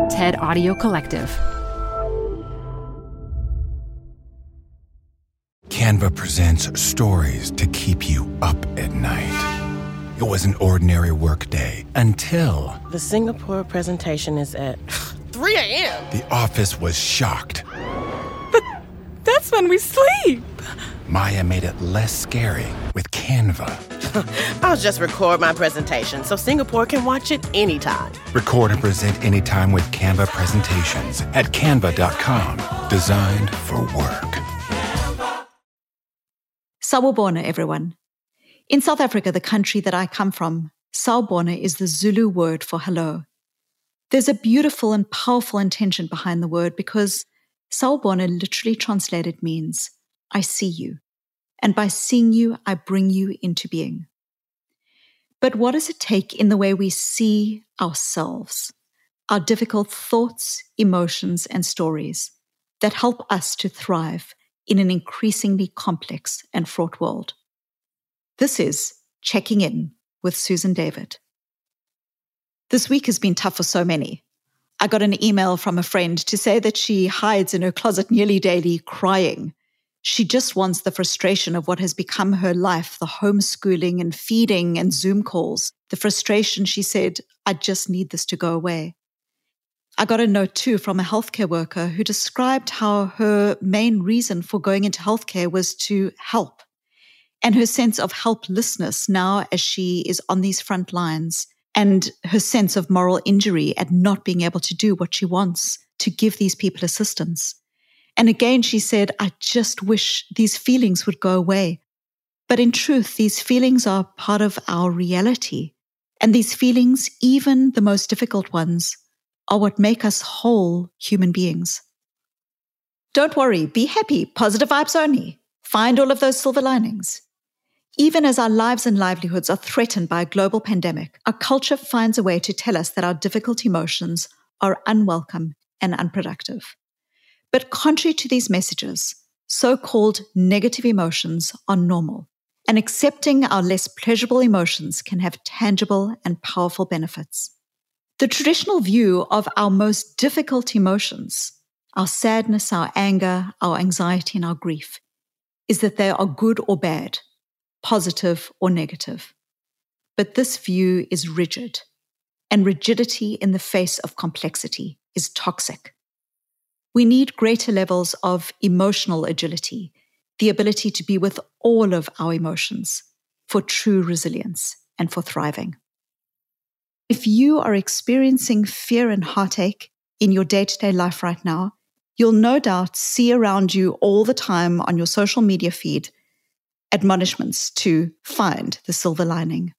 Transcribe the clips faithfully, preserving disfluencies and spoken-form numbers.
TED Audio Collective. Canva presents stories to keep you up at night. It was an ordinary workday until... The Singapore presentation is at three a.m. The office was shocked. But that's when we sleep. Maya made it less scary with Canva. I'll just record my presentation so Singapore can watch it anytime. Record and present anytime with Canva presentations at canva dot com. Designed for work. Sawubona, everyone. In South Africa, the country that I come from, Sawubona is the Zulu word for hello. There's a beautiful and powerful intention behind the word because Sawubona literally translated means, I see you. And by seeing you, I bring you into being. But what does it take in the way we see ourselves, our difficult thoughts, emotions, and stories that help us to thrive in an increasingly complex and fraught world? This is Checking In with Susan David. This week has been tough for so many. I got an email from a friend to say that she hides in her closet nearly daily crying. She just wants the frustration of what has become her life, the homeschooling and feeding and Zoom calls. The frustration, she said, I just need this to go away. I got a note too from a healthcare worker who described how her main reason for going into healthcare was to help. And her sense of helplessness now as she is on these front lines, and her sense of moral injury at not being able to do what she wants to give these people assistance. And again, she said, I just wish these feelings would go away. But in truth, these feelings are part of our reality. And these feelings, even the most difficult ones, are what make us whole human beings. Don't worry, be happy, positive vibes only. Find all of those silver linings. Even as our lives and livelihoods are threatened by a global pandemic, our culture finds a way to tell us that our difficult emotions are unwelcome and unproductive. But contrary to these messages, so-called negative emotions are normal, and accepting our less pleasurable emotions can have tangible and powerful benefits. The traditional view of our most difficult emotions, our sadness, our anger, our anxiety, and our grief, is that they are good or bad, positive or negative. But this view is rigid, and rigidity in the face of complexity is toxic. We need greater levels of emotional agility, the ability to be with all of our emotions for true resilience and for thriving. If you are experiencing fear and heartache in your day-to-day life right now, you'll no doubt see around you all the time on your social media feed admonishments to find the silver lining.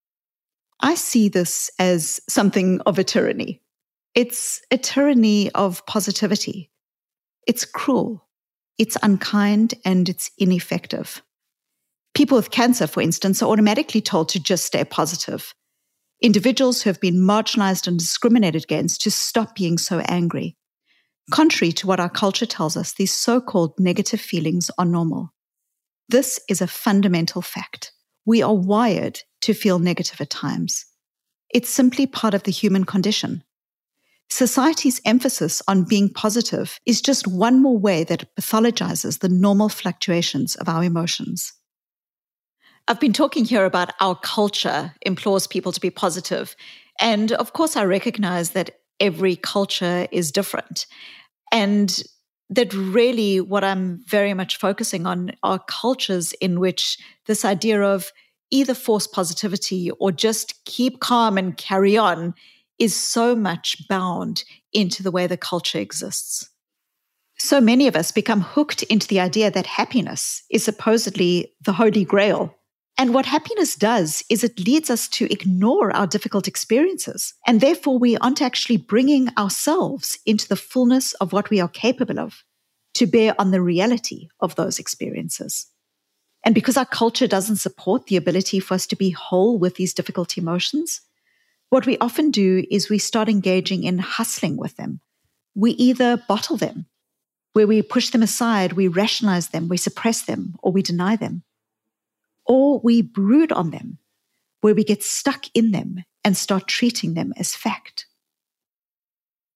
I see this as something of a tyranny. It's a tyranny of positivity. It's cruel, it's unkind, and it's ineffective. People with cancer, for instance, are automatically told to just stay positive. Individuals who have been marginalized and discriminated against to stop being so angry. Contrary to what our culture tells us, these so-called negative feelings are normal. This is a fundamental fact. We are wired to feel negative at times. It's simply part of the human condition. Society's emphasis on being positive is just one more way that it pathologizes the normal fluctuations of our emotions. I've been talking here about our culture implores people to be positive. And of course, I recognize that every culture is different. And that really what I'm very much focusing on are cultures in which this idea of either force positivity or just keep calm and carry on is so much bound into the way the culture exists. So many of us become hooked into the idea that happiness is supposedly the holy grail. And what happiness does is it leads us to ignore our difficult experiences. And therefore, we aren't actually bringing ourselves into the fullness of what we are capable of to bear on the reality of those experiences. And because our culture doesn't support the ability for us to be whole with these difficult emotions, what we often do is we start engaging in hustling with them. We either bottle them, where we push them aside, we rationalize them, we suppress them, or we deny them. Or we brood on them, where we get stuck in them and start treating them as fact.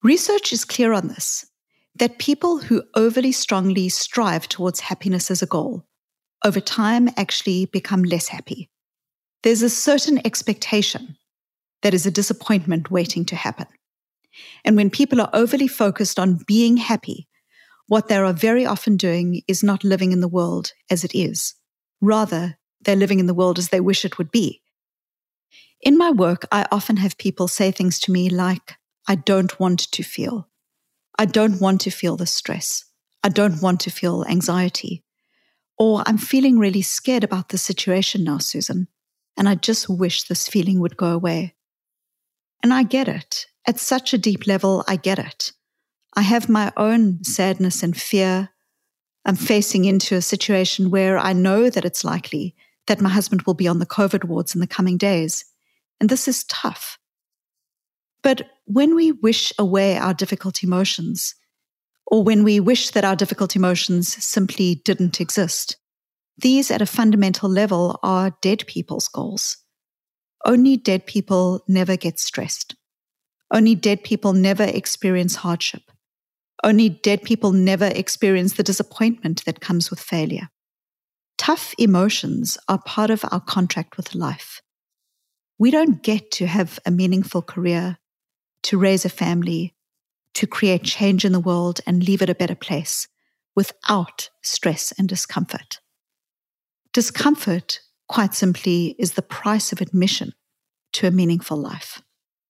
Research is clear on this, that people who overly strongly strive towards happiness as a goal, over time actually become less happy. There's a certain expectation that is a disappointment waiting to happen. And when people are overly focused on being happy, what they are very often doing is not living in the world as it is. Rather, they're living in the world as they wish it would be. In my work, I often have people say things to me like, I don't want to feel. I don't want to feel the stress. I don't want to feel anxiety. Or I'm feeling really scared about the situation now, Susan, and I just wish this feeling would go away. And I get it. At such a deep level, I get it. I have my own sadness and fear. I'm facing into a situation where I know that it's likely that my husband will be on the COVID wards in the coming days. And this is tough. But when we wish away our difficult emotions, or when we wish that our difficult emotions simply didn't exist, these at a fundamental level are dead people's goals. Only dead people never get stressed. Only dead people never experience hardship. Only dead people never experience the disappointment that comes with failure. Tough emotions are part of our contract with life. We don't get to have a meaningful career, to raise a family, to create change in the world and leave it a better place without stress and discomfort. Discomfort, quite simply, is the price of admission to a meaningful life.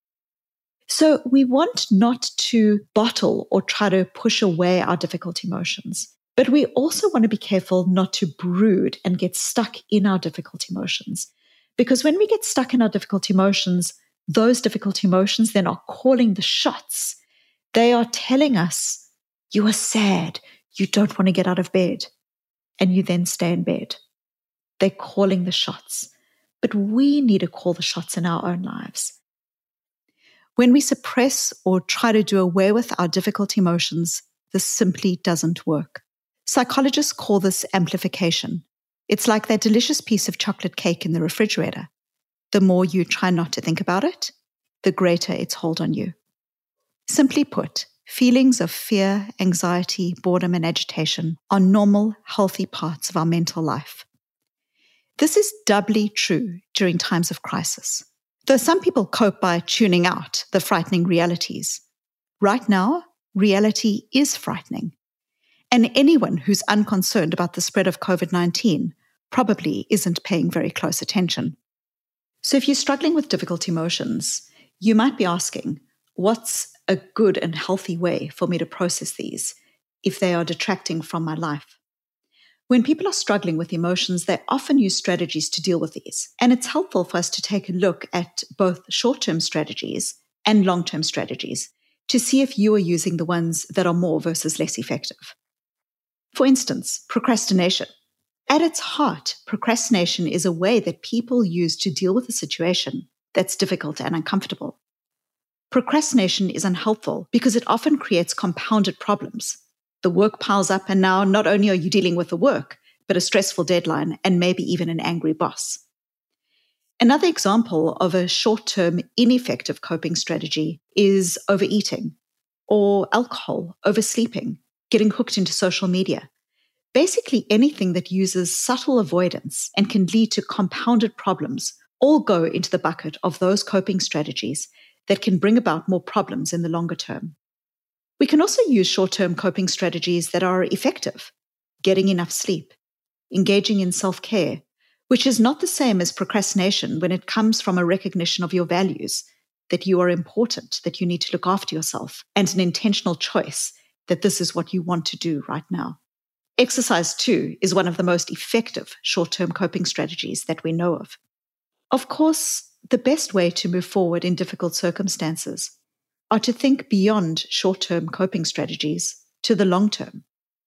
So we want not to bottle or try to push away our difficult emotions, but we also want to be careful not to brood and get stuck in our difficult emotions. Because when we get stuck in our difficult emotions, those difficult emotions then are calling the shots. They are telling us, you are sad, you don't want to get out of bed, and you then stay in bed. They're calling the shots. But we need to call the shots in our own lives. When we suppress or try to do away with our difficult emotions, this simply doesn't work. Psychologists call this amplification. It's like that delicious piece of chocolate cake in the refrigerator. The more you try not to think about it, the greater its hold on you. Simply put, feelings of fear, anxiety, boredom, and agitation are normal, healthy parts of our mental life. This is doubly true during times of crisis. Though some people cope by tuning out the frightening realities, right now, reality is frightening. And anyone who's unconcerned about the spread of COVID nineteen probably isn't paying very close attention. So if you're struggling with difficult emotions, you might be asking, what's a good and healthy way for me to process these if they are detracting from my life? When people are struggling with emotions, they often use strategies to deal with these. And it's helpful for us to take a look at both short-term strategies and long-term strategies to see if you are using the ones that are more versus less effective. For instance, procrastination. At its heart, procrastination is a way that people use to deal with a situation that's difficult and uncomfortable. Procrastination is unhelpful because it often creates compounded problems. The work piles up, and now not only are you dealing with the work, but a stressful deadline and maybe even an angry boss. Another example of a short-term ineffective coping strategy is overeating or alcohol, oversleeping, getting hooked into social media. Basically anything that uses subtle avoidance and can lead to compounded problems all go into the bucket of those coping strategies that can bring about more problems in the longer term. We can also use short-term coping strategies that are effective, getting enough sleep, engaging in self-care, which is not the same as procrastination when it comes from a recognition of your values, that you are important, that you need to look after yourself, and an intentional choice that this is what you want to do right now. Exercise, too, is one of the most effective short-term coping strategies that we know of. Of course, the best way to move forward in difficult circumstances are to think beyond short-term coping strategies to the long-term.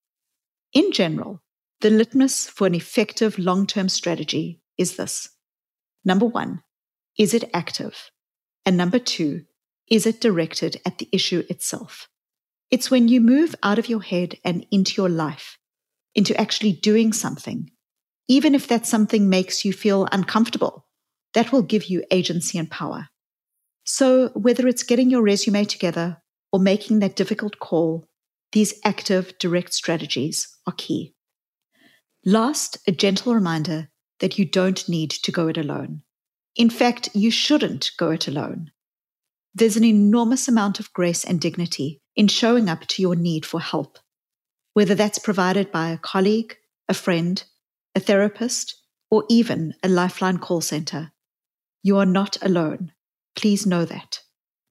In general, the litmus for an effective long-term strategy is this. Number one, is it active? And number two, is it directed at the issue itself? It's when you move out of your head and into your life, into actually doing something, even if that something makes you feel uncomfortable, that will give you agency and power. So whether it's getting your resume together or making that difficult call, these active, direct strategies are key. Last, a gentle reminder that you don't need to go it alone. In fact, you shouldn't go it alone. There's an enormous amount of grace and dignity in showing up to your need for help, whether that's provided by a colleague, a friend, a therapist, or even a Lifeline call center. You are not alone. Please know that.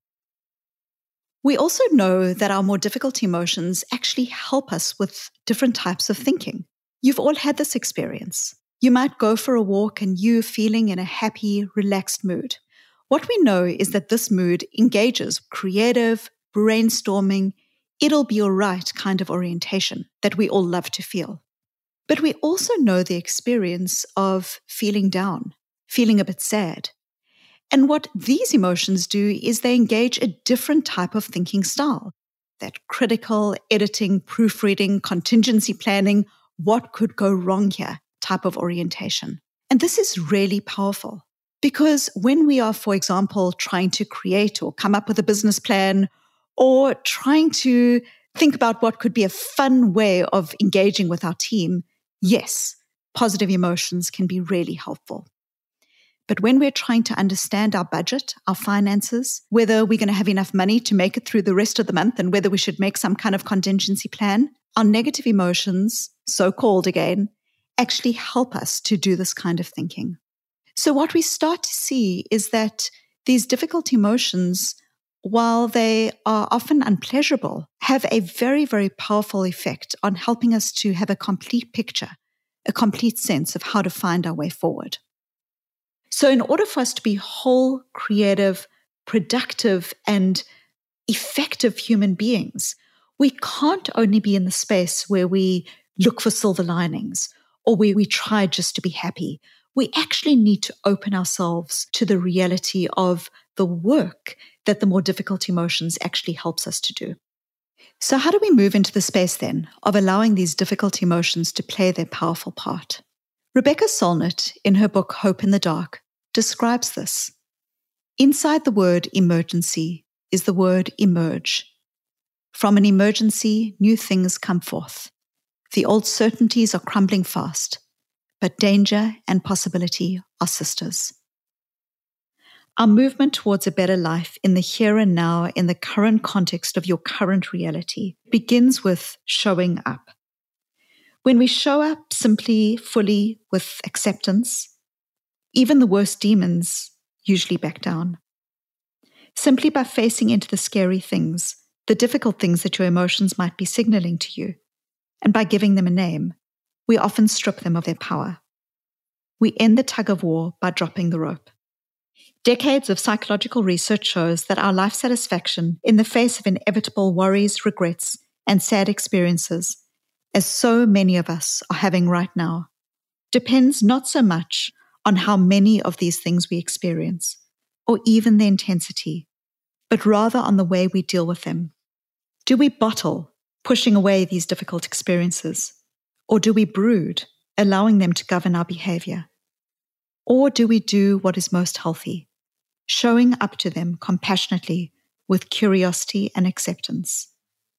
We also know that our more difficult emotions actually help us with different types of thinking. You've all had this experience. You might go for a walk and you're feeling in a happy, relaxed mood. What we know is that this mood engages creative, brainstorming, it'll be all right kind of orientation that we all love to feel. But we also know the experience of feeling down, feeling a bit sad. And what these emotions do is they engage a different type of thinking style. That critical, editing, proofreading, contingency planning, what could go wrong here type of orientation. And this is really powerful because when we are, for example, trying to create or come up with a business plan or trying to think about what could be a fun way of engaging with our team, yes, positive emotions can be really helpful. But when we're trying to understand our budget, our finances, whether we're going to have enough money to make it through the rest of the month and whether we should make some kind of contingency plan, our negative emotions, so-called again, actually help us to do this kind of thinking. So what we start to see is that these difficult emotions, while they are often unpleasurable, have a very, very powerful effect on helping us to have a complete picture, a complete sense of how to find our way forward. So in order for us to be whole, creative, productive, and effective human beings, we can't only be in the space where we look for silver linings or where we try just to be happy. We actually need to open ourselves to the reality of the work that the more difficult emotions actually helps us to do. So how do we move into the space then of allowing these difficult emotions to play their powerful part? Rebecca Solnit, in her book Hope in the Dark, describes this. Inside the word emergency is the word emerge. From an emergency, new things come forth. The old certainties are crumbling fast, but danger and possibility are sisters. Our movement towards a better life in the here and now, in the current context of your current reality, begins with showing up. When we show up simply, fully, with acceptance, even the worst demons usually back down. Simply by facing into the scary things, the difficult things that your emotions might be signaling to you, and by giving them a name, we often strip them of their power. We end the tug of war by dropping the rope. Decades of psychological research shows that our life satisfaction in the face of inevitable worries, regrets, and sad experiences, as so many of us are having right now, depends not so much on how many of these things we experience, or even the intensity, but rather on the way we deal with them. Do we bottle, pushing away these difficult experiences? Or do we brood, allowing them to govern our behavior? Or do we do what is most healthy, showing up to them compassionately with curiosity and acceptance?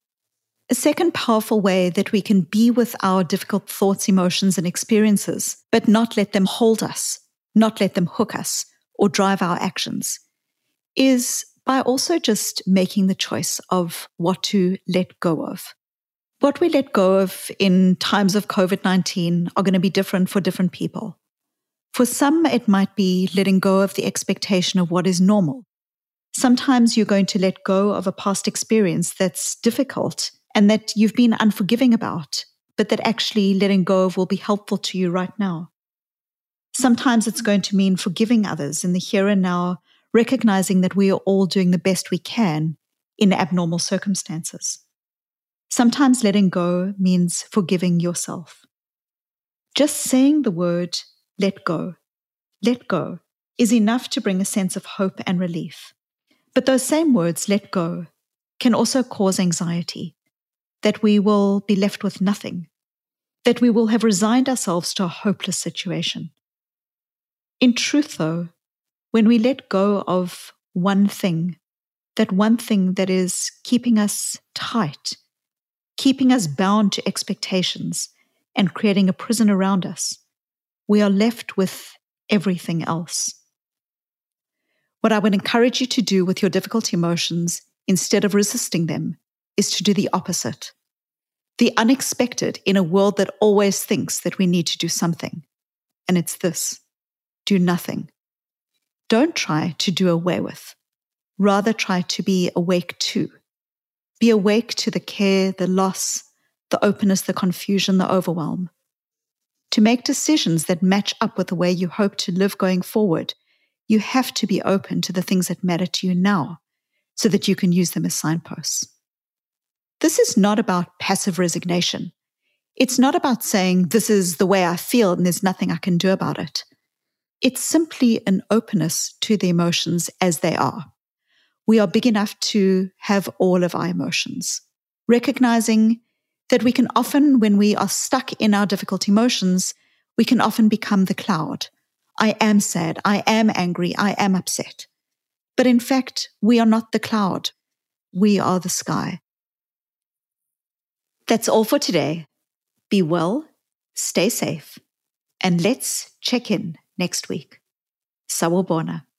A second powerful way that we can be with our difficult thoughts, emotions, and experiences, but not let them hold us, not let them hook us or drive our actions, is by also just making the choice of what to let go of. What we let go of in times of covid nineteen are going to be different for different people. For some, it might be letting go of the expectation of what is normal. Sometimes you're going to let go of a past experience that's difficult and that you've been unforgiving about, but that actually letting go of will be helpful to you right now. Sometimes it's going to mean forgiving others in the here and now, recognizing that we are all doing the best we can in abnormal circumstances. Sometimes letting go means forgiving yourself. Just saying the word, let go, let go, is enough to bring a sense of hope and relief. But those same words, let go, can also cause anxiety, that we will be left with nothing, that we will have resigned ourselves to a hopeless situation. In truth, though, when we let go of one thing that one thing that is keeping us tight, keeping us bound to expectations and creating a prison around us, we are left with everything else. What I would encourage you to do with your difficult emotions, instead of resisting them, is to do the opposite. The unexpected in a world that always thinks that we need to do something. And it's this: do nothing. Don't try to do away with. Rather try to be awake to. Be awake to the care, the loss, the openness, the confusion, the overwhelm. To make decisions that match up with the way you hope to live going forward, you have to be open to the things that matter to you now so that you can use them as signposts. This is not about passive resignation. It's not about saying, this is the way I feel and there's nothing I can do about it. It's simply an openness to the emotions as they are. We are big enough to have all of our emotions, recognizing that we can often, when we are stuck in our difficult emotions, we can often become the cloud. I am sad, I am angry, I am upset. But in fact, we are not the cloud. We are the sky. That's all for today. Be well, stay safe, and let's check in next week. Sawubona.